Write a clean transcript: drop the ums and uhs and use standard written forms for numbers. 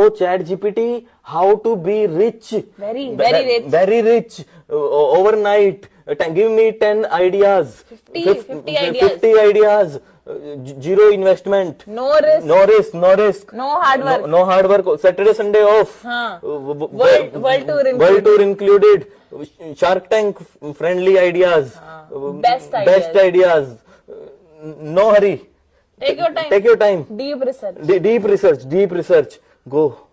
show ChatGPT how to be rich. Very rich. Very rich. Overnight. Give me 10 ideas. 50 ideas. 50 ideas. Zero investment. No risk. No risk. No risk. No hard work. No hard work. Saturday, Sunday off. World tour included. World tour included. Shark Tank friendly ideas. Best ideas. No hurry. Take your time. Take your time. Deep research. Deep research. Go.